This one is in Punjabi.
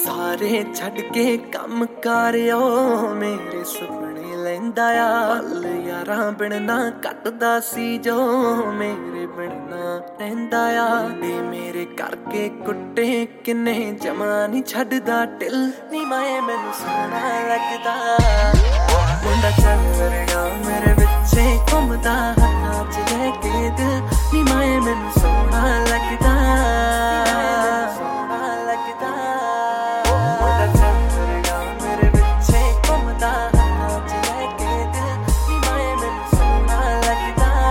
ਸਾਰੇ ਛੱਡ ਕੇ ਕੰਮ ਕਾਰਿਓ ਮੇਰੇ ਸੁਪਨੇ ਲੈਂਦਾ ਆ। ਪਲ ਯਾਰਾਂ ਬਿਨ ਨਾ ਕੱਟਦਾ ਸੀ ਜੋ ਮੇਰੇ ਬਿਨ ਨਾ ਰਹਿੰਦਾ ਆ। ਨੀ ਮੇਰੇ ਕਰਕੇ ਕੁੱਟੇ ਕਿੰਨੇ ਜਮਾ ਨੀ ਛੱਡਦਾ ਢਿੱਲ ਨੀ ਮਾਏ ਮੈਨੂੰ ਸੋਹਣਾ ਲੱਗਦਾ